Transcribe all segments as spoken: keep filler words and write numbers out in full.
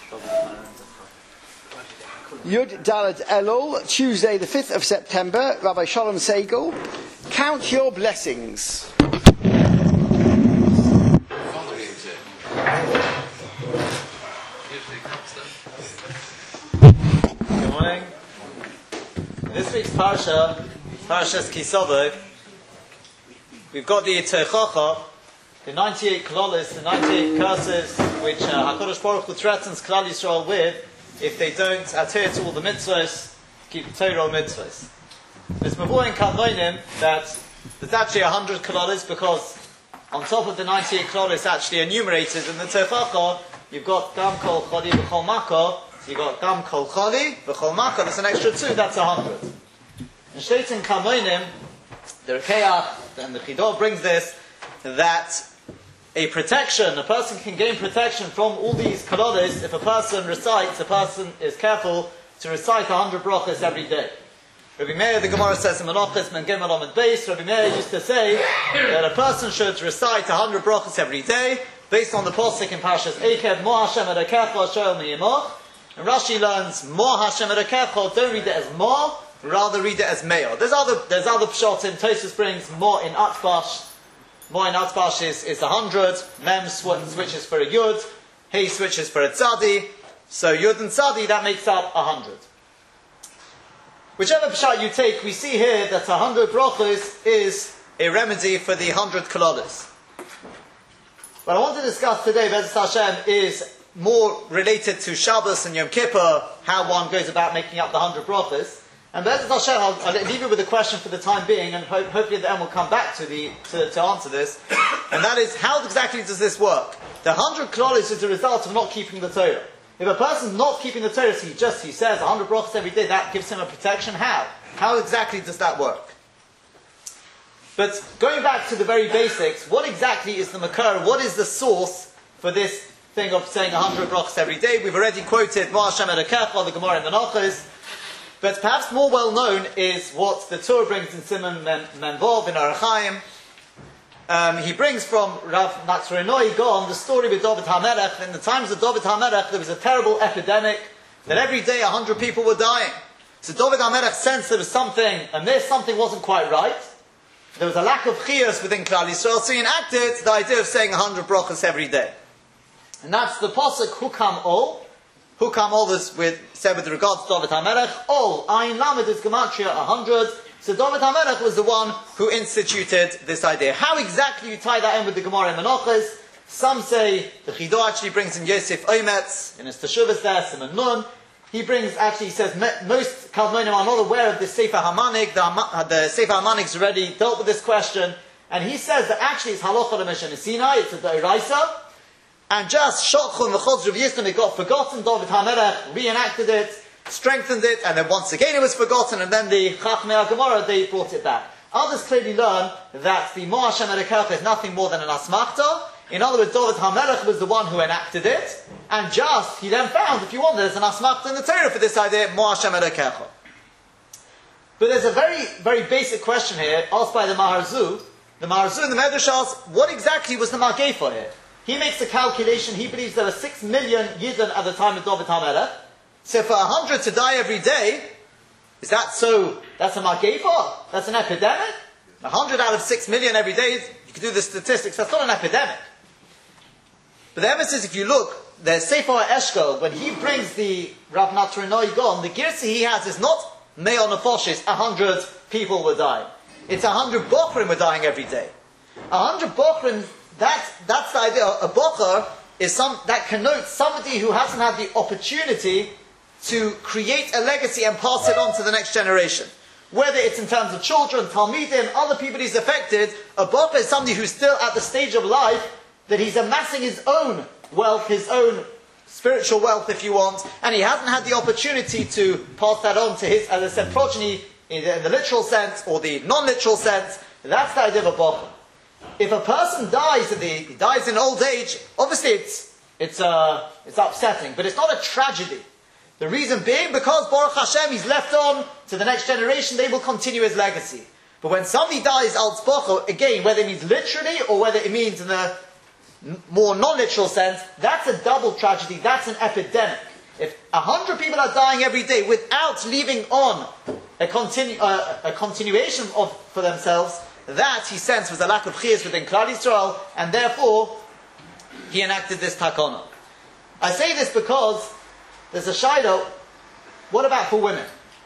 Yud Daled Elul, Tuesday the fifth of September, Rabbi Shalom Segal. Count your blessings. Good morning. In this week's Parsha, Parshas Kisavov, we've got the Teichacha, the ninety-eight Kololis, the ninety-eight curses which uh, HaKadosh Baruch Hu threatens Klal Yisrael with if they don't adhere to all the mitzvahs, keep the Torah mitzvahs. There's Mavur in Kalmonim that there's actually a hundred Kololis because on top of the ninety-eight Kololis actually enumerated in the Teichacha, you've got Gam Kol Choli V'Chol Mako, so you've got Gam Kol Choli V'Chol Mako, there's an extra two, that's a hundred. And Shteit in Kalmonim, the Rekeach and the Chidor brings this, that a protection, a person can gain protection from all these kololis if a person recites, a person is careful to recite a hundred brachas every day. Rabbi Meir, the Gemara says in Menachos, Men Gimel Amud Beis, Rabbi Meir used to say that a person should recite a hundred brachas every day, based on the posuk in Parshas Eikev, Mo Hashem Elokecha Asher Miyimach. And Rashi learns, Mo Hashem Elokecha, don't read it as Mo, rather read it as Meir. There's other, there's other pshot in Tosfos brings Mo in Atbash. Mo in Atbash is, is a hundred, Mem sw- switches for a Yud, He switches for a Tzadi, so Yud and Tzadi, that makes up a hundred. Whichever pshat you take, we see here that a hundred brachos is a remedy for the hundred kololis. What I want to discuss today, Be'ez Hashem, is more related to Shabbos and Yom Kippur, how one goes about making up the hundred brachos. And Be'ez Hashem, I'll, I'll leave you with a question for the time being, and ho- hopefully at the end we'll come back to the to, to answer this. And that is, how exactly does this work? The hundred kololis is a result of not keeping the Torah. If a person's not keeping the Torah, so he just he says a hundred brachos every day, that gives him a protection. How? How exactly does that work? But going back to the very basics, what exactly is the makar? What is the source for this thing of saying a hundred brachos every day? We've already quoted Mo Hashem Elokecha, the Gemara in Menachos. But perhaps more well known is what the Torah brings in Simon Menvov in Orach Chaim. Um, he brings from Rav Natzronoi Gon the story with David HaMelech. In the times of David HaMelech, there was a terrible epidemic that every day a hundred people were dying. So David HaMelech sensed there was something, and this something wasn't quite right. There was a lack of chiyus within Klal Yisrael, so he enacted the idea of saying a hundred brachos every day. And that's the pasuk Hukam Ol. Hukam Ol is with, said with regards to David HaMelech. Ol, Ayin Lamed is Gematria, a hundred. So David HaMelech was the one who instituted this idea. How exactly you tie that in with the Gemara in Menachos? Some say, the Chidor actually brings in Yosef Ometz, in his Teshuvos there, Simon Nun. He brings, actually he says, most Kalmonim are not aware of the Sefer HaManig. The, the Sefer HaManig's already dealt with this question. And he says that actually it's Halacha L'Moshe Sinai, it's a D'oraisa. And just Shokchun V'chotz Rav Yisron, it got forgotten. David HaMelech reenacted it, strengthened it, and then once again it was forgotten, and then the Chachmei HaGemara, they brought it back. Others clearly learn that the Mo Hashem Elokecha is nothing more than an asmachta. In other words, David HaMelech was the one who enacted it, and just, he then found, if you want, there's an asmachta in the Torah for this idea, Mo Hashem Elokecha. But there's a very, very basic question here, asked by the Maharzu. The Maharzu in the Medrash asks, what exactly was the Magefa here? He makes a calculation, he believes there were six million Yidden at the time of David HaMelech. So for a hundred to die every day, is that so, that's a Magefa? That's an epidemic? A hundred out of six million every day, you can do the statistics, that's not an epidemic. But the emphasis, if you look, there's Sefer Eshkol, when he brings the Rav Natzronoi Gon, the Girsa he has is not Me'or Nefoshes, a hundred people were dying. It's a hundred Bochrim were dying every day. A hundred Bochrim, That, that's the idea. A bocher is some, that connotes somebody who hasn't had the opportunity to create a legacy and pass it on to the next generation. Whether it's in terms of children, Talmidim, other people he's affected, a bocher is somebody who's still at the stage of life that he's amassing his own wealth, his own spiritual wealth, if you want, and he hasn't had the opportunity to pass that on to his, as I said, progeny in the, in the literal sense or the non-literal sense. That's the idea of a bocher. If a person dies at the, he dies in old age, obviously it's it's uh, it's upsetting, but it's not a tragedy. The reason being because Baruch Hashem, he's left on to the next generation, they will continue his legacy. But when somebody dies al tzbocho, again, whether it means literally or whether it means in the n- more non-literal sense, that's a double tragedy, that's an epidemic. If a hundred people are dying every day without leaving on a, continu- uh, a continuation of for themselves, that he sensed was a lack of chiyus within Klal Yisrael, and therefore he enacted this takana. I say this because there's a shaylo. What about for women?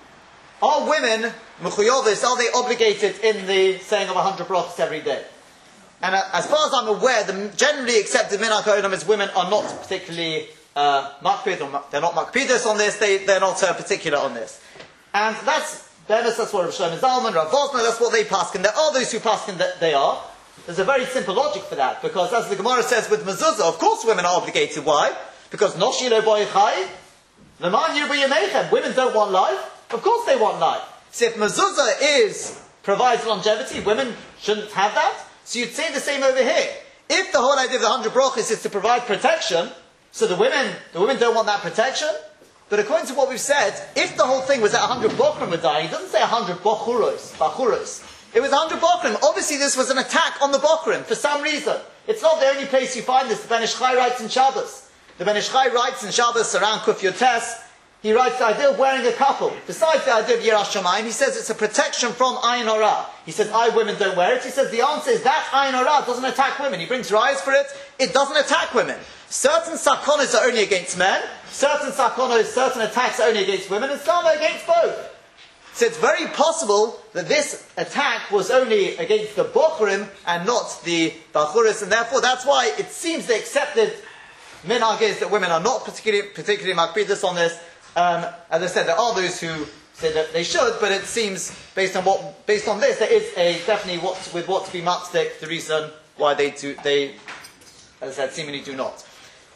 Are women mechuyovis? Are they obligated in the saying of a hundred brachos every day? And as far as I'm aware, the generally accepted minhag ha'olam is women are not particularly uh, makpid, or they're not makpidos on this. They they're not uh, particular on this, and that's Bemis. That's what Rav Shlomo Zalman, Rav Vosner, that's what they paskin. There are those who paskin that they are. There's a very simple logic for that, because as the Gemara says with mezuzah, of course women are obligated. Why? Because noshi lo boy chai, leman yirbu yemechem. Women don't want life. Of course they want life. So if mezuzah is provides longevity, women shouldn't have that. So you'd say the same over here. If the whole idea of the hundred brachos is to provide protection, so the women, the women don't want that protection. But according to what we've said, if the whole thing was that a hundred bochrim were dying, it doesn't say a hundred bochuros, bachuros. It was a hundred bochrim. Obviously, this was an attack on the bochrim for some reason. It's not the only place you find this. The Ben Ish Chai writes in Shabbos. The Ben Ish Chai writes in Shabbos around Kuf Yotes. He writes the idea of wearing a couple. Besides the idea of Yirash Shamayim, he says it's a protection from Ayin Hara. He says, I women don't wear it. He says the answer is that Ayin Hara doesn't attack women. He brings rayas for it. It doesn't attack women. Certain sakonas are only against men. Certain sakonas, certain attacks are only against women, and some are against both. So it's very possible that this attack was only against the bochurim and not the bachuris, and therefore that's why it seems the accepted minhag is that women are not particularly particularly makpidas on this. Um, as I said, there are those who say that they should, but it seems based on what based on this, there is a definitely what with what to be matzik the reason why they do they, as I said, seemingly do not.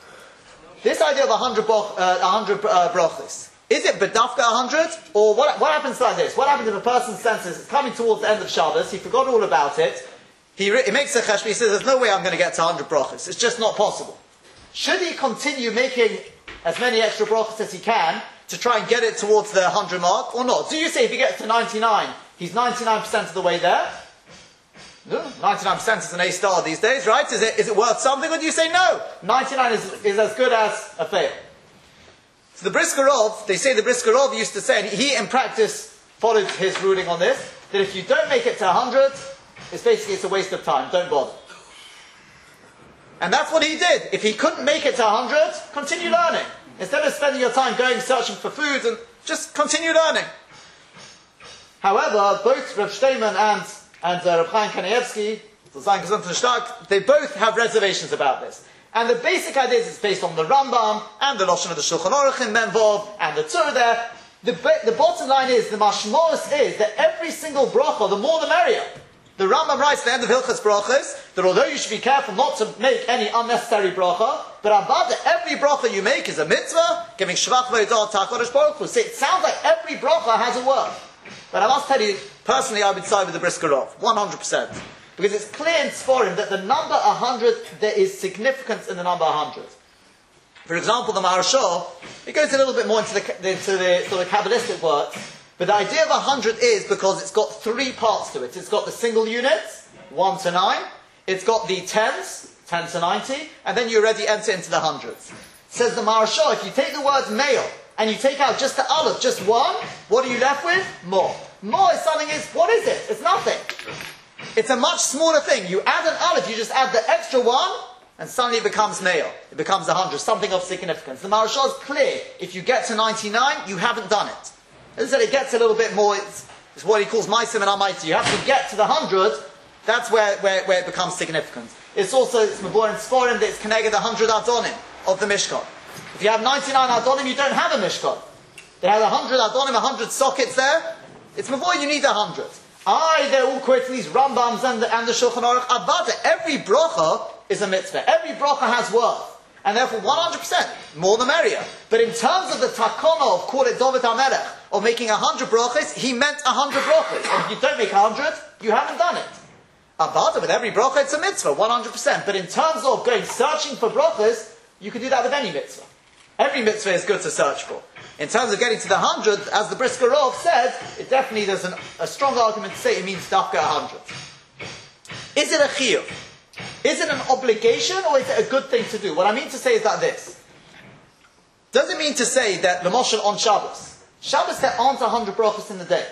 This idea of a hundred uh, a hundred uh, brachos, is it bedafka a hundred, or what? What happens like this? What happens if a person's senses is coming towards the end of Shabbos? He forgot all about it. He, re- he makes a cheshbon. He says, "There's no way I'm going to get to a hundred brachos. It's just not possible." Should he continue making as many extra brachos as he can to try and get it towards the hundred mark, or not? Do you say if he gets to ninety-nine, he's ninety-nine percent of the way there? No, ninety-nine percent is an A star these days, right? Is it, is it worth something, or do you say no? ninety-nine is, is as good as a fail. So the Brisker Rov, they say the Brisker Rov used to say, and he in practice followed his ruling on this, that if you don't make it to one hundred, it's basically it's a waste of time, don't bother. And that's what he did. If he couldn't make it to one hundred, continue learning. Instead of spending your time going searching for food, and just continue learning. However, both Rav Shteiman and and uh, Rav Chaim Kanievsky, they both have reservations about this. And the basic idea is it's based on the Rambam and the Lashon of the Shulchan Aruch in Menvov and the Tzur there. The, the bottom line is, the mashmos is that every single bracha, the more the merrier. The Rambam writes at the end of Hilchas Brachas that although you should be careful not to make any unnecessary bracha, but above that every bracha you make is a mitzvah, giving Shvach V'Yodah Ta'Kodesh Baruch Hu. So it sounds like every bracha has a word. But I must tell you, personally I would side with the Brisker Rov, one hundred percent. Because it's clear in Sforim that the number one hundred, there is significance in the number one hundred. For example, the Maharshal, it goes a little bit more into the, into the sort of Kabbalistic work, but the idea of one hundred is because it's got three parts to it. It's got the single units, one to nine, it's got the tens, ten to ninety, and then you already enter into the hundreds. Says the Maharshal, if you take the word male, and you take out just the aleph, just one, what are you left with? More. More is something is, what is it? It's nothing. It's a much smaller thing. You add an aleph, you just add the extra one, and suddenly it becomes male. It becomes a hundred, something of significance. The Maharshal is clear. If you get to ninety-nine, you haven't done it. As I said, it gets a little bit more, it's, it's what he calls maisim and amaiti. You have to get to the hundred, that's where, where, where it becomes significant. It's also, it's mavor and sporim, that it's connected the hundred adonim of the Mishkan. If you have ninety-nine adonim, you don't have a Mishkan. They have one hundred adonim, one hundred sockets there. It's mavor, you need one hundred. Aye, they're all quoting these Rambams and the, and the Shulchan Aruch. Abada, every bracha is a mitzvah. Every bracha has worth. And therefore, one hundred percent, more the merrier. But in terms of the takana of, call it David HaMelech, of making one hundred brachas, he meant one hundred brachas. And if you don't make one hundred, you haven't done it. Abada, with every bracha, it's a mitzvah, one hundred percent. But in terms of going searching for brachas, you can do that with any mitzvah. Every mitzvah is good to search for. In terms of getting to the hundred, as the Brisker Rov said, it definitely there's an, a strong argument to say it means dafka a hundred. Is it a chiyuv? Is it an obligation or is it a good thing to do? What I mean to say is that this. Does it mean to say that the Moshe on Shabbos, Shabbos there aren't a hundred brachos in the day.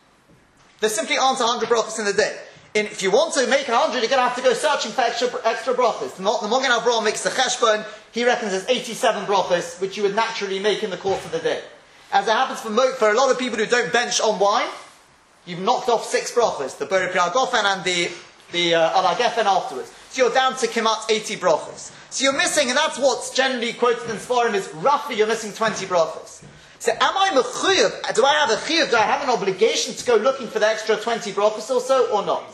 There simply aren't a hundred brachos in the day. And if you want to make a hundred, you're going to have to go searching for extra extra brachos. The Magen Avraham makes the cheshbon. He reckons there's eighty-seven brachos, which you would naturally make in the course of the day. As it happens for, mo- for a lot of people who don't bench on wine, you've knocked off six brachos, the Bori Pri Hagofen and the, the uh, Ala Gefen afterwards. So you're down to Kimat eighty brachos. So you're missing, and that's what's generally quoted in Sfarim, is roughly you're missing twenty brachos. So am I mechuyev? Do I have a chiyuv? Do I have an obligation to go looking for the extra twenty brachos or so, or not?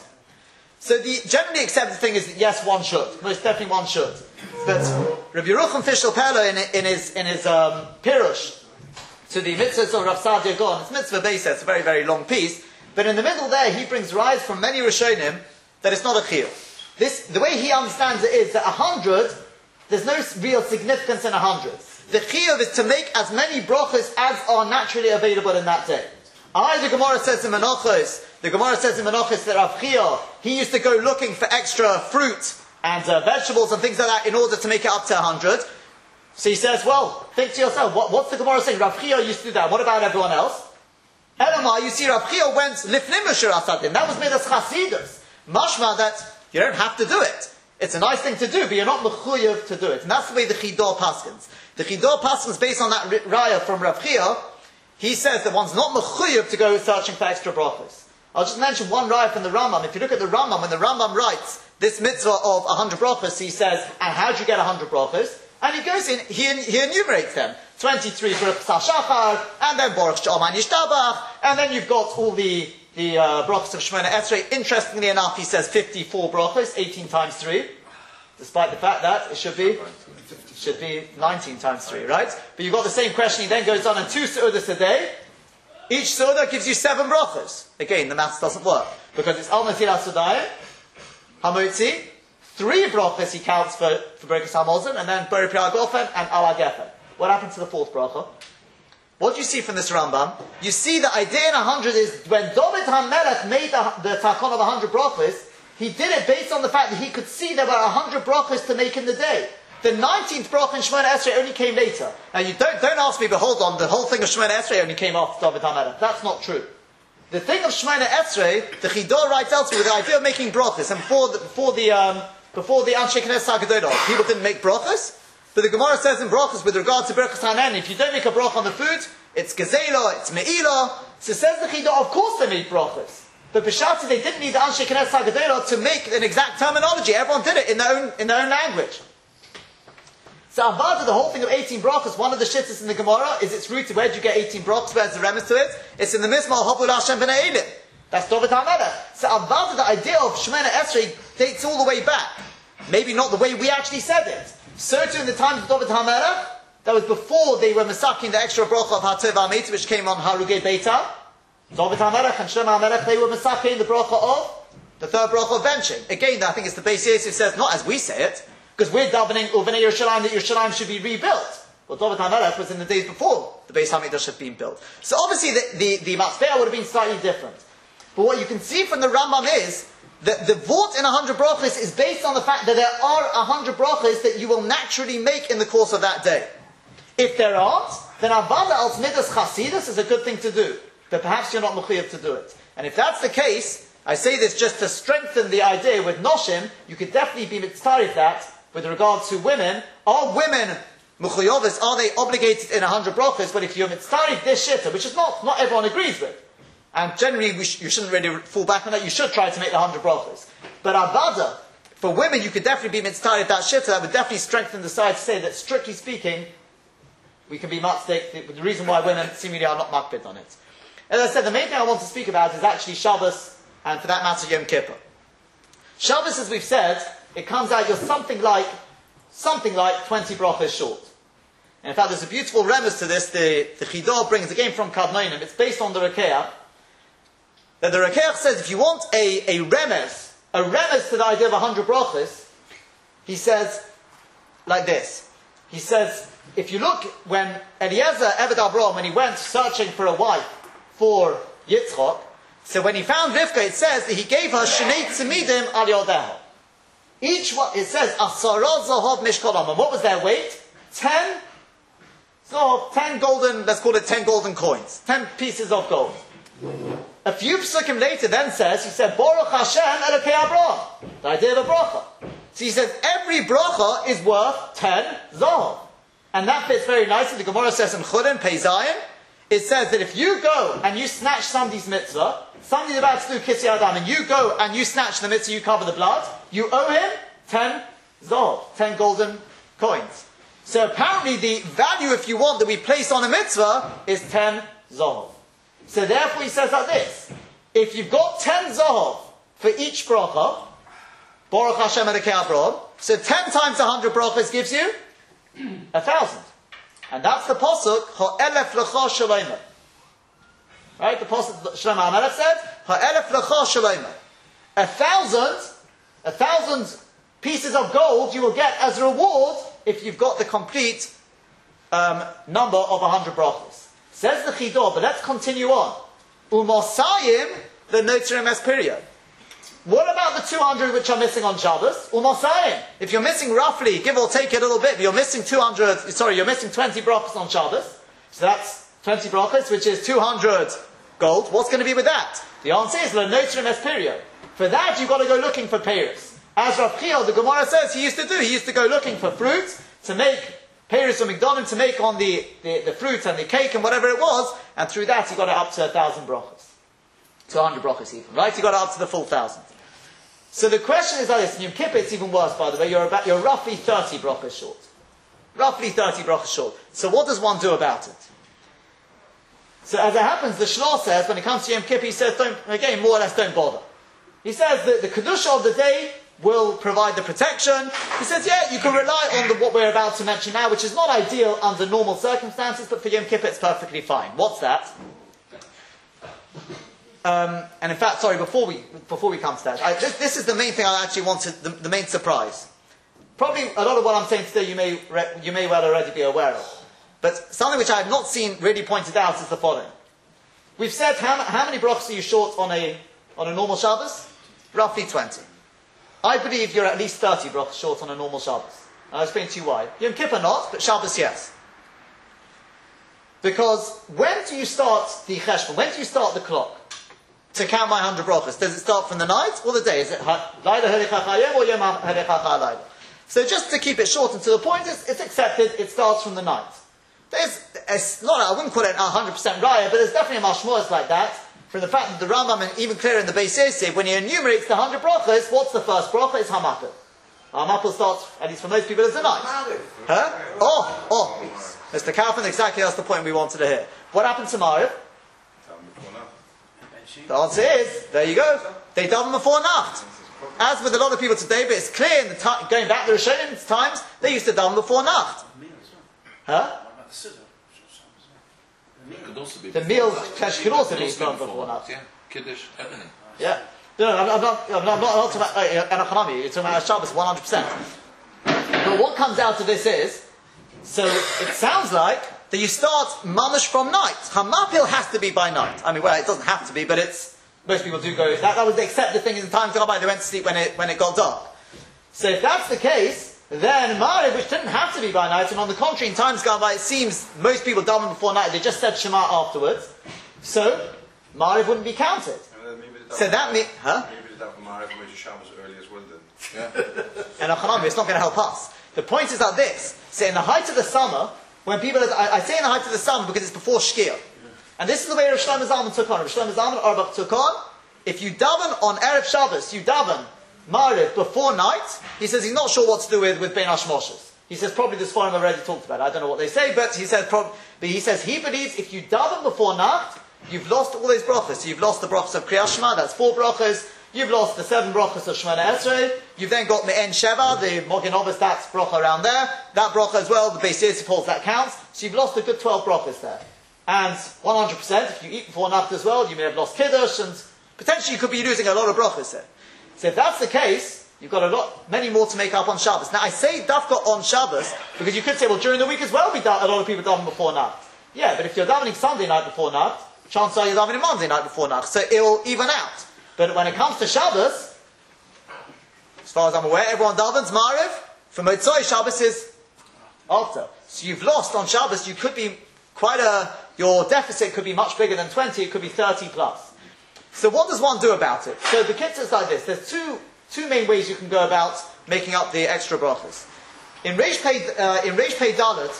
So the generally accepted thing is that yes, one should. Most definitely one should. But Rabbi Yerucham Fishel Perlo in, in his in his um, Pirush to the mitzvahs of Rav Sadia Gon, it's mitzvah base, it's a very very long piece. But in the middle there, he brings rise from many Rishonim that it's not a chiyuv. This the way he understands it is that a hundred, there's no real significance in a hundred. The chiyuv is to make as many brachos as are naturally available in that day. I, the Gemara says in Menachos, the Gemara says in Menachos that Rav Chia, he used to go looking for extra fruit and uh, vegetables and things like that in order to make it up to a hundred. So he says, well, think to yourself, what, what's the Gemara saying? Rav Chia used to do that. What about everyone else? Elamah, you see, Rav Chia went lifnim Ashur Asadim. That was made as chasidus. Mashma that you don't have to do it. It's a nice thing to do, but you're not mechuyev to do it. And that's the way the Chidor paskins. The Chidor paskins, based on that raya from Rav Chia, he says that one's not mechuyev to go searching for extra brachos. I'll just mention one raya from the Rambam. If you look at the Rambam, when the Rambam writes this mitzvah of a hundred brachos, he says, and how do you get a hundred brachos? And he goes in, he, he enumerates them. twenty-three for Shachar, and then Baruch She'oman Yishtabach, and then you've got all the, the uh, brachos of Shemona Esrei. Interestingly enough, he says fifty-four brachos, eighteen times three, despite the fact that it should be should be nineteen times three, right? But you've got the same question, he then goes on, and two su'udas a day. Each su'udah gives you seven brachos. Again, the maths doesn't work, because it's Al Natilas Sudayim, Hamotzi, three brachos he counts for, for Berkas HaMazon, and then Bori Pri Hagofen and Ala Gefen. What happened to the fourth bracha? What do you see from this Rambam? You see the idea in a hundred is, when David HaMelech made the, the Takon of a hundred brachos, he did it based on the fact that he could see there were a hundred brachos to make in the day. The nineteenth bracha in Shemona Esrei only came later. Now you don't, don't ask me, but hold on, the whole thing of Shemona Esrei only came after David HaMelech. That's not true. The thing of Shemona Esrei, the Chidor writes elsewhere, with the idea of making brachos, and before the, before the, um, before the Anshe Knesset HaGedolah, people didn't make brachos. But the Gemara says in brachos, with regard to Berkas Hanan, if you don't make a brach on the food, it's gezela, it's me'ilah. So says the Chidor, of course they made brachos. But B'shati, they didn't need the Anshe Knesset HaGedolah to make an exact terminology. Everyone did it in their own, in their own language. So Avada, the whole thing of eighteen brachos, one of the shittas in the Gemara is its rooted. Where do you get eighteen brachos? Where's the remez to it? It's in the Mizmor Havul Hashem B'nai Elim. That's David HaMelech. So Avada, the idea of Shemona Esrei dates all the way back. Maybe not the way we actually said it. So too in the times of David HaMelech, that was before they were masaking the extra bracha of Hatov HaMeit, which came on Harugei Beita. David HaMelech and Shlomo HaMelech, they were masaking the bracha of the third bracha of benching. Again, I think it's the Beis Yosef says, not as we say it, because we're davening Uvenei Yerushalayim that Yerushalayim should be rebuilt. Well, David HaMelech was in the days before the Beis HaMikdash had been built. So obviously the, the, the Matzbeah would have been slightly different. But what you can see from the Rambam is that the vort in a hundred brachos is based on the fact that there are a hundred brachos that you will naturally make in the course of that day. If there aren't, then Avada al Midas Chasidus is a good thing to do. But perhaps you're not mechuyev to do it. And if that's the case, I say this just to strengthen the idea with Noshim, you could definitely be mitzvah that with regard to women. Are women mechuyeves, are they obligated in a hundred brachos? But if you're mitzvah this shitta, which is not, not everyone agrees with, and generally we sh- you shouldn't really fall back on that, you should try to make the hundred brachos. But Avada, for women, you could definitely be mitzvah that shitta, that would definitely strengthen the side to say that strictly speaking, we can be matzdik, the reason why women seemingly are not makbid on it. As I said, the main thing I want to speak about is actually Shabbos, and for that matter, Yom Kippur. Shabbos, as we've said, it comes out you're something like, something like twenty brachos short. And in fact, there's a beautiful remez to this, the, the Chidor brings again from Kadmonim, it's based on the Rekeach, that the Rekeach says if you want a, a remez, a remez to the idea of a hundred brachos, he says like this. He says, if you look, when Eliezer Eved Avraham, when he went searching for a wife for Yitzchak, so when he found Rivka, it says that he gave her Shnei Tzimidim al Yodeha. Each one, it says, Asara Zahav Mishkolam. And what was their weight? Ten Zahav, ten golden, let's call it ten golden coins. Ten pieces of gold. A few psukim later then says, he said, Baruch Hashem Elokei Abraham. The idea of a bracha. So he says, every bracha is worth ten Zahav. And that fits very nicely. The Gemara says in Chulin, Pei Zayin, it says that if you go and you snatch somebody's mitzvah, somebody's about to do Kisei Adam, and you go and you snatch the mitzvah, you cover the blood, you owe him ten Zahav, ten golden coins. So apparently the value, if you want, that we place on a mitzvah is ten Zahav. So therefore he says like this, if you've got ten Zahav for each bracha, Baruch Hashem Elokei Abraham, so ten times a hundred brachas gives you a thousand. And that's the pasuk, Ha'elef lecha shalomer. Right? The pasuk Shlomo HaMelech said, Ha'elef lecha shalomer. A thousand, a thousand pieces of gold you will get as a reward if you've got the complete um, number of a hundred brachas. Says the Chidor, but let's continue on. Umosayim the notirim es period. What about the two hundred which are missing on Shabbos? Umosayim. If you're missing roughly, give or take a little bit, but you're missing two hundred, sorry, you're missing twenty brachas on Shabbos. So that's twenty brachas, which is two hundred gold. What's going to be with that? The answer is the notirim es period. For that, you've got to go looking for peiros. As Rav Chiel, the Gemara says, he used to do. He used to go looking for fruit to make peiros or migdalim, to make on the, the, the fruit and the cake and whatever it was, and through that he got it up to a thousand brachas. two hundred brachas even, right? He got it up to the full thousand. So the question is like this, in Yom Kippur it's even worse, by the way, you're, about, you're roughly thirty brachas short. Roughly thirty brachas short. So what does one do about it? So as it happens, the Shlosh says, when it comes to Yom Kippur, he says, don't, again, more or less don't bother. He says that the Kedusha of the day will provide the protection. He says, yeah, you can rely on the, what we're about to mention now, which is not ideal under normal circumstances, but for Yom Kippur it's perfectly fine. What's that? Um, and in fact, sorry, before we before we come to that, I, this, this is the main thing I actually wanted, the, the main surprise. Probably a lot of what I'm saying today you may re, you may well already be aware of. But something which I have not seen really pointed out is the following. We've said, how, how many brachas are you short on a on a normal Shabbos? Roughly twenty. I believe you're at least thirty brachas short on a normal Shabbos. I'll explain to you why. Yom Kippur not, but Shabbos yes. Because when do you start the cheshbon? When do you start the clock to count my hundred brachas? Does it start from the night or the day? Is it Laila Harichach Hayom or Yom Harichach HaLaila? So just to keep it short and to the point, it's, it's accepted, it starts from the night. There's, it's not, I wouldn't call it one hundred percent raya, but there's definitely a mashmos like that, from the fact that the Rambam, and even clearer in the Beis Yosef, when he enumerates the hundred brachas, what's the first bracha? It's Hamapil. Hamapil starts, at least for most people, as the night. Huh? Oh, oh. Mister Kaufman, exactly that's the point we wanted to hear. What happened to Mariv? The answer is, there you go, they daven before Nacht. As with a lot of people today, but it's clear in the time, going back to the Rishonim times, they used to daven before Nacht. Huh? The meal could also be done before Nacht. Yeah, Kiddush, everything. Yeah. No, no, I'm, I'm not, I'm not, I'm not talking about uh, Enochanami, you're talking about Shabbos one hundred percent. But what comes out of this is, so it sounds like that you start mamash from night. Hamapil has to be by night. I mean, well, it doesn't have to be, but it's, most people do go, that, that was the accepted thing in the time gone by, they went to sleep when it, when it got dark. So if that's the case, then Mariv, which didn't have to be by night, and on the contrary, in times gone by, it seems most people daven before night, they just said Shema afterwards, so Mariv wouldn't be counted. So that means, huh? Maybe the Mariv made your Shabbos early as well then. Yeah. And Achanami, it's not going to help us. The point is like this, so in the height of the summer, when people, are, I, I say in the height of the summer because it's before Shkia. And this is the way Rav Shlomo Zalman took on. Rav Shlomo Zalman Auerbach took on, if you daven on Erev Shabbos, you daven Mariv before night, he says he's not sure what to do with, with Ben Hashmoshes. He says probably this forum already talked about it. I don't know what they say, but he says prob- but he says he believes if you daven before night, you've lost all those brachas. So you've lost the brachas of Kriyas Shema, that's four brachas. You've lost the seven brachas of Shemona Esrei. You've then got Me'en Sheva, the Mogen Obis, that's bracha around there. That bracha as well, the Beis Yosef holds that counts. So you've lost a good twelve brachas there. And one hundred percent, if you eat before night as well, you may have lost Kiddush, and potentially you could be losing a lot of brachas there. So if that's the case, you've got a lot, many more to make up on Shabbos. Now I say dafka on Shabbos, because you could say, well, during the week as well, we da- a lot of people daven before night. Yeah, but if you're davening Sunday night before night, chances are you're davening Monday night before night, so it will even out. But when it comes to Shabbos, As far as I'm aware, everyone davens Ma'ariv. For Motzoi, Shabbos is after. So you've lost on Shabbos. You could be quite a, your deficit could be much bigger than twenty. It could be thirty plus. So what does one do about it? So the kitzur is like this. There's two two main ways you can go about making up the extra brachos. In Reish Pei uh, in Reish Pei Dalet,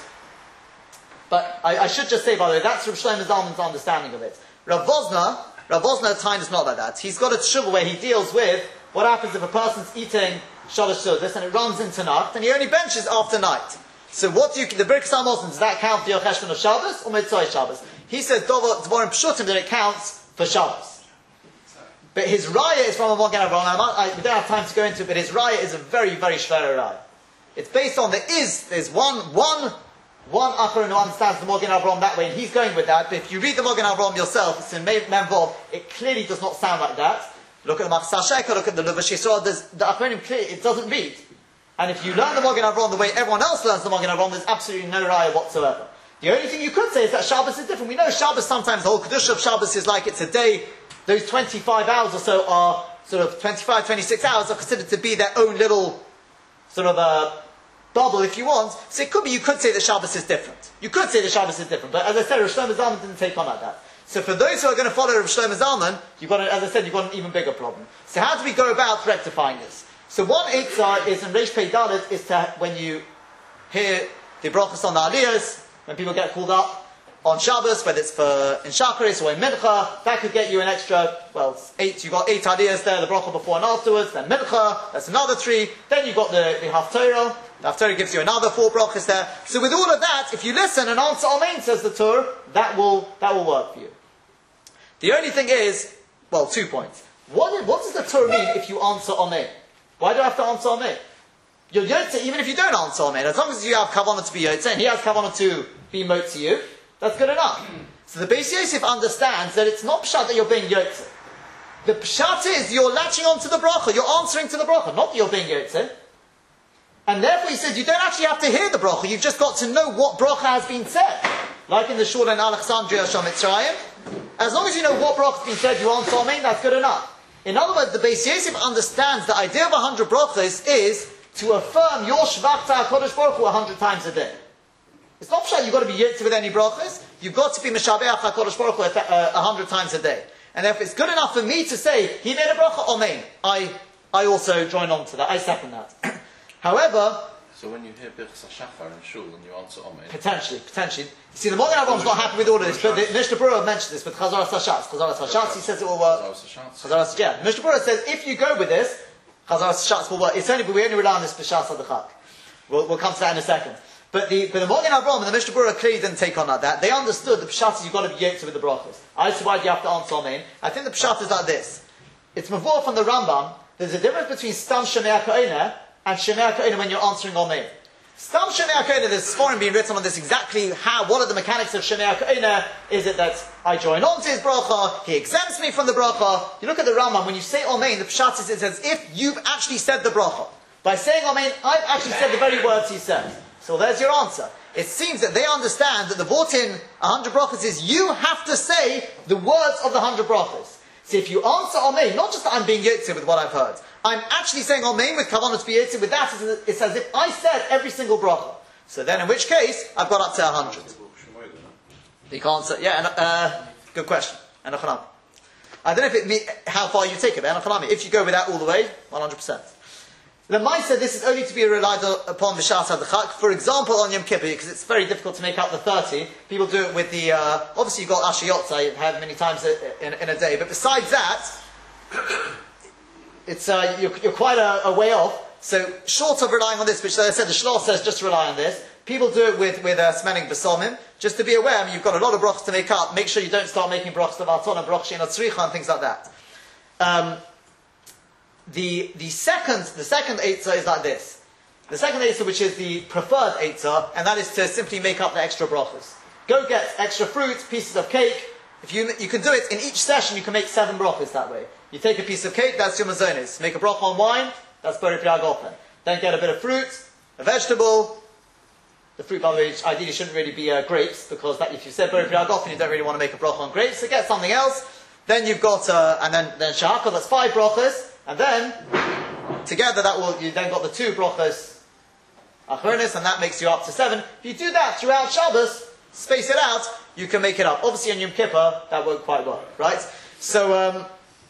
but I, I should just say, by the way, that's Rav Shlomo Zalman's understanding of it. Rav Vosner, Rav Vosner at times is not like that. He's got a tshuva where he deals with what happens if a person's eating Shalosh Sudas and it runs into Nacht, and he only benches after night. So what do you, the Birkas HaMazon, does that count for your Cheshvan of Shabbos or Motzoi Shabbos? He said, Dvorim Pshutim, that it counts for Shabbos. But his raya is from a Magen Avraham. I, I, we don't have time to go into it, but his raya is a very, very shver raya. It's based on, there is, there's one, one, one Acharon who understands the Magen Avraham that way, and he's going with that. But if you read the Magen Avraham yourself, it's in Memvov, it clearly does not sound like that. Look at the Machzor Sheka, look at the Levush Yisrael, the Acharonim clearly, it doesn't read. And if you learn the Magen Avraham the way everyone else learns the Magen Avraham, there's absolutely no raya whatsoever. The only thing you could say is that Shabbos is different. We know Shabbos, sometimes the whole Kedusha of Shabbos is like it's a day. Those twenty-five hours or so are sort of twenty-five, twenty-six hours are considered to be their own little sort of a bubble, if you want. So it could be, you could say that Shabbos is different. You could say that Shabbos is different. But as I said, Rav Shlomo Zalman didn't take on like that. So for those who are going to follow Rav Shlomo Zalman, you've got, a, as I said, you've got an even bigger problem. So how do we go about rectifying this? So one eitzah is in Reish Pei Dalet is to, when you hear the brachos on the aliyahs, when people get called up on Shabbos, whether it's for in Shachris or in Mincha, that could get you an extra, well, it's eight, you've got eight aliyahs there, the bracha before and afterwards, then Mincha, that's another three, then you've got the, the Haftorah, the Haftorah gives you another four brachas there. So with all of that, if you listen and answer Amen, says the Torah, that will, that will work for you. The only thing is, well, two points. What, what does the Torah mean if you answer Amen? Why do I have to answer Amen? You're Yotze, even if you don't answer Amen, as long as you have Kavanah to be Yotze, and he has Kavanah to be Motzi you, that's good enough. So the Beis Yosef understands that it's not Pshat that you're being Yotze. The Pshat is you're latching on to the bracha, you're answering to the bracha, not that you're being Yotze. And therefore he says you don't actually have to hear the bracha, you've just got to know what bracha has been said. Like in the Shul in Alexandria Shal Mitzrayim, as long as you know what bracha has been said, you answer Amen, that's good enough. In other words, the Beis Yosef understands the idea of a hundred brachas is to affirm your Shvach HaKadosh Baruch Hu a hundred times a day. It's not Pshat, you've got to be Yotze with any brachas, you've got to be Meshabeach HaKadosh Baruch Hu a hundred times a day. And if it's good enough for me to say, he made a bracha, Amen, I, I also join on to that, I second that. However, so when you hear Birchas HaShachar in Shul and you answer Amen, potentially, potentially. You see, the Magen Avraham is not happy with all of this, but the Mishnah Berurah mentioned this with Chazaras HaShatz. Chazaras HaShatz, he says it will work. Chazaras, yeah. Mishnah Berurah says, if you go with this, Chazaras HaShatz will work. It's only, we only rely on this B'Shas HaDachak. We'll, we'll come to that in a second. But the, but the Magen Avraham and the Mishnah Berurah clearly didn't take on like that. They understood the Pshat is you've got to be Yotze with the brachas. I see why do you have to answer Amen. I think the Pshat is like this. It's Mavor from the Rambam. There's a difference between Stam Shemei HaKoineh and Shemei HaKoineh when you're answering Amen. Stam Shemei HaKoineh, there's foreign being written on this exactly how, what are the mechanics of Shemei HaKoineh? Is it that I join on to his bracha, he exempts me from the bracha? You look at the Rambam, when you say Amen, the Pshat is, it says, if you've actually said the bracha. By saying Amen, I've actually said the very words he said. So there's your answer. It seems that they understand that the Vortin one hundred brachas is you have to say the words of the one hundred brachas. So if you answer Amen, not just that I'm being Yotze with what I've heard, I'm actually saying Amen with Kavanah to be Yotze with that, it's as if I said every single bracha. So then in which case, I've got up to one hundred. You can't say, yeah, and, uh, good question. I don't know if it mean, how far you take it, if you go with that all the way, one hundred percent. The Mai said this is only to be relied upon B'Shas HaDachak. For example, on Yom Kippur, because it's very difficult to make out the thirty. People do it with the, uh, obviously you've got Asher Yotzai, you've had many times in, in a day. But besides that, it's, uh, you're, you're quite a, a way off. So, short of relying on this, which as I said, the Shlosh says just rely on this. People do it with, with uh, smelling B'Somim. Just to be aware, I mean, you've got a lot of brachas to make up. Make sure you don't start making brachas of Aton and brachas She'enot Tzricha and things like that. Um, The the second the second eitzah is like this. The second eitzah, which is the preferred eitzah, and that is to simply make up the extra brachas. Go get extra fruit, pieces of cake. If you you can do it in each session, you can make seven brachas that way. You take a piece of cake, that's your mazonis. Make a bracha on wine, that's bori pri hagofen. Then get a bit of fruit, a vegetable. The fruit, by the way, ideally shouldn't really be uh, grapes, because that, if you said bori pri hagofen, you don't really want to make a bracha on grapes. So get something else. Then you've got uh, and then then shahakol, that's five brachas. And then, together that will, you then got the two brachos achronis, and that makes you up to seven. If you do that throughout Shabbos, space it out, you can make it up. Obviously on Yom Kippur, that won't quite work, right? So, um,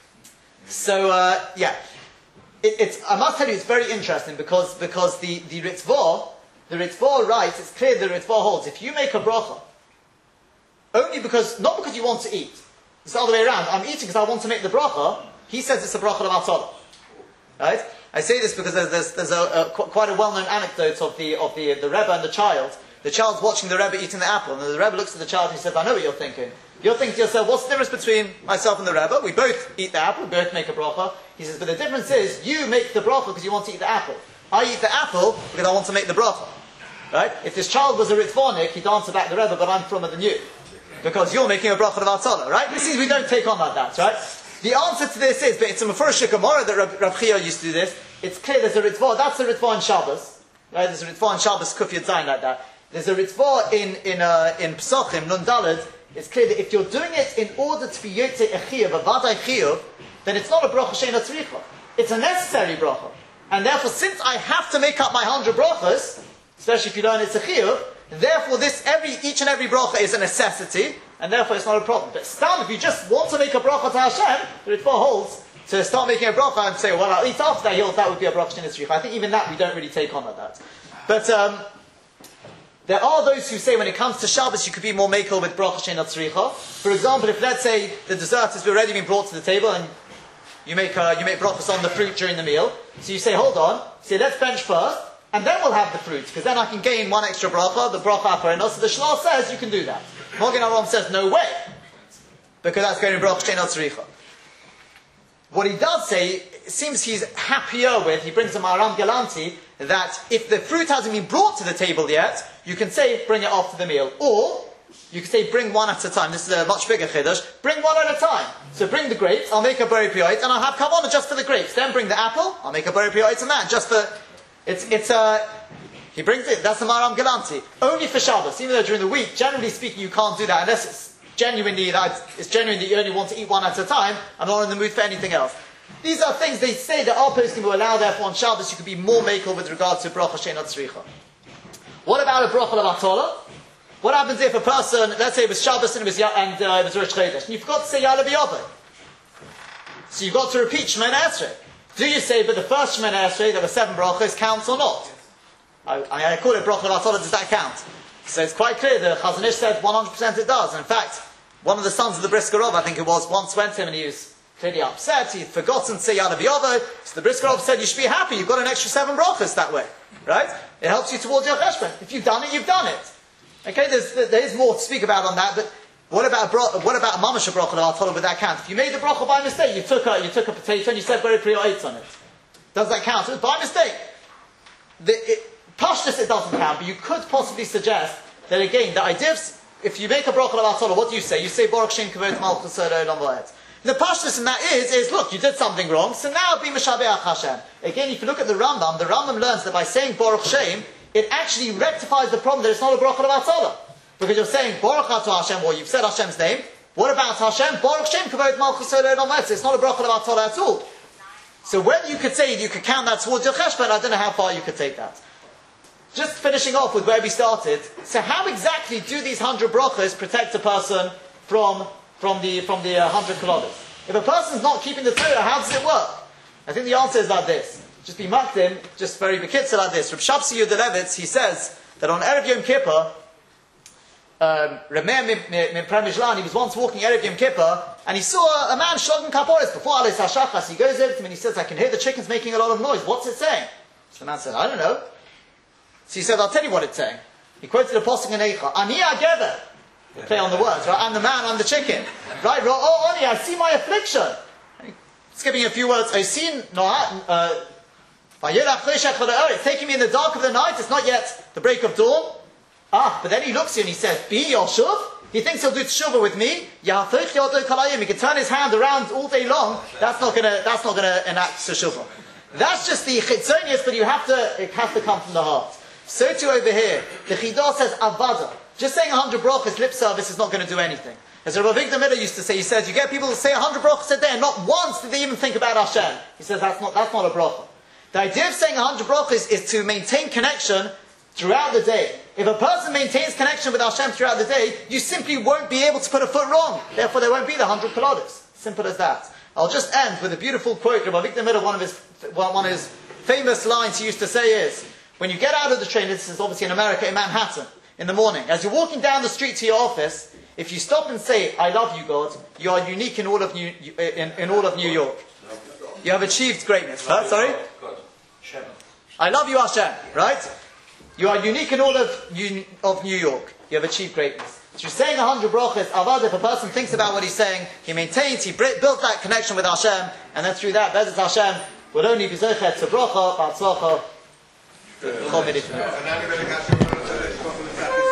so uh, yeah. It, it's, I must tell you, it's very interesting because, because the, the Ritzvah, the Ritzvah writes, it's clear the Ritzvah holds, if you make a bracha, only because, not because you want to eat, it's the other way around, I'm eating because I want to make the bracha, he says it's a bracha of Atala. Right? I say this because there's, there's, there's a, a, quite a well-known anecdote of the, of the, the Rebbe and the child. The child's watching the Rebbe eating the apple, and the Rebbe looks at the child and he says, I know what you're thinking. You're thinking to yourself, what's the difference between myself and the Rebbe? We both eat the apple, we both make a bracha. He says, but the difference is, you make the bracha because you want to eat the apple. I eat the apple because I want to make the bracha. Right? If this child was a Ritvonik, he'd answer back the Rebbe, but I'm from than you. Because you're making a bracha of Atala, right? This is, we don't take on like that, right? The answer to this is, but it's a Mefurish Gemara that Rab, Rab Chia used to do this. It's clear there's a Ritzvah, that's a Ritzvah in Shabbos. Right? There's a Ritzvah in Shabbos, Kuf Yud Zayin like that. There's a Ritzvah in, in, uh, in Pesachim, Nun Daled. It's clear that if you're doing it in order to be Yotzei Echiyuv, a Vadai Chiyuv, then it's not a bracha she'eina tzricha. It's a necessary bracha. And therefore, since I have to make up my hundred brachas, especially if you learn it's a chiyuv, therefore this every each and every bracha is a necessity, and therefore it's not a problem. But still, if you just want to make a bracha to Hashem, the Ritzvah holds to start making a bracha and say, well, at least after that, that would be a bracha she'eina tzricha. I think even that we don't really take on like that. But um, there are those who say when it comes to Shabbos, you could be more makel with bracha she'eina tzricha. For example, if let's say the dessert has already been brought to the table and You make uh, you make brachos on the fruit during the meal. So you say, hold on, say let's bench first, and then we'll have the fruit, because then I can gain one extra bracha, the bracha aparenos. So the Shlah says you can do that. Magen Avraham says no way, because that's going to bracha she'eina tzricha. What he does say, it seems he's happier with, he brings a Maharam Galanti, that if the fruit hasn't been brought to the table yet, you can say bring it after the meal, or you can say bring one at a time. This is a much bigger chiddush. Bring one at a time. So bring the grapes, I'll make a bari priyot, and I'll have kavanah just for the grapes. Then bring the apple, I'll make a bari priyot and that, just for, it's, it's a, he brings it, that's the Maharam Galanti. Only for Shabbos, even though during the week, generally speaking, you can't do that unless it's genuinely that, it's genuinely you only want to eat one at a time, I'm not in the mood for anything else. These are things they say that our posting will allow, therefore on Shabbos you could be more makel with regard to bracha she'eina tzricha. What about a bracha of Atola? What happens if a person, let's say it was Shabbos and it was, and, uh, it was Rosh Chodesh, and you forgot to say Ya'aleh V'yaveh? So you've got to repeat Shemoneh Esrei. Do you say, but the first Shemoneh Esrei, there were seven brachos, counts or not? I, I, I call it bracha of Atola, does that count? So it's quite clear, the Chazon Ish said one hundred percent it does. And in fact, one of the sons of the Brisker Rov, I think it was, once went to him and he was clearly upset, he'd forgotten to say Ya'aleh V'yaveh, so the Brisker Rov said, you should be happy, you've got an extra seven brachos that way. Right? It helps you towards your cheshbon. If you've done it, you've done it. Okay, there's, there is more to speak about on that, but what about bro- what about a mamash bracha of Atola with that count? If you made the bracha by mistake, you took a you took a potato and you said very priya eight on it. Does that count? It was by mistake. The it, pashtus it doesn't count, but you could possibly suggest that again the idea of, if you make a bracha of Atola, what do you say? You say Baruch Shem Kavod Malchus Olam Va'ed. The pashtus in that is is look, you did something wrong, so now be Meshabeach Hashem. Again, if you look at the Rambam, the Rambam learns that by saying Baruch Shem, it actually rectifies the problem that it's not a bracha of Atola. Because you're saying Baruch Ato Hashem, or you've said Hashem's name. What about Hashem? Baruch Shem Kavod Malchus Olam Va'ed. It's not a bracha of Atola at all. So whether you could say you could count that towards your cheshbon, I don't know how far you could take that. Just finishing off with where we started. So how exactly do these hundred brachos protect a person from from the from the uh, hundred kilometers? If a person's not keeping the Torah, how does it work? I think the answer is like this. Just be makdim, just very bekitzer like this. Reb Shabsi Yudelevitz, he says that on Erev Yom Kippur, um, Reb Meir Mimprem Mishlan, he was once walking Erev Yom Kippur, and he saw a, a man shlogging kaporos before Alei Hashachas. He goes over to him and he says, I can hear the chickens making a lot of noise. What's it saying? So the man said, I don't know. So he said, I'll tell you what it's saying. He quoted a posting in Eicha, Ani Ageder. Play on the words, right? I'm the man, I'm the chicken. Right? Oh, Ani, I see my affliction. Skipping a few words, I see no, uh, it's taking me in the dark of the night, it's not yet the break of dawn. Ah, but then he looks at you and he says, Be Yoshuv? He thinks he'll do tshuva with me. He can turn his hand around all day long. That's not gonna, that's not gonna enact tshuva. That's just the chitzonius, but you have to, it has to come from the heart. So too over here, the Chidah says avada. Just saying a hundred brachos lip service is not going to do anything. As Rabbi Victor Miller used to say, he says, you get people to say a hundred brachos a day, and not once did they even think about Hashem. He says, that's not, that's not a bracha. The idea of saying one hundred brachos is to maintain connection throughout the day. If a person maintains connection with Hashem throughout the day, you simply won't be able to put a foot wrong. Therefore, there won't be the one hundred kolodos. Simple as that. I'll just end with a beautiful quote. Rabbi Victor Miller, one of his one of his famous lines he used to say is, when you get out of the train, this is obviously in America, in Manhattan, in the morning, as you're walking down the street to your office, if you stop and say, I love you, God, you are unique in all of New, in, in all of New York. You have achieved greatness. Huh? Sorry? I love you, Hashem. Right? You are unique in all of New, of New York. You have achieved greatness. So you're saying a hundred brachas, avad, if a person thinks about what he's saying, he maintains, he built that connection with Hashem, and then through that, Bezat Hashem will only be zochet to bracha, b'atzlacha, chol midei.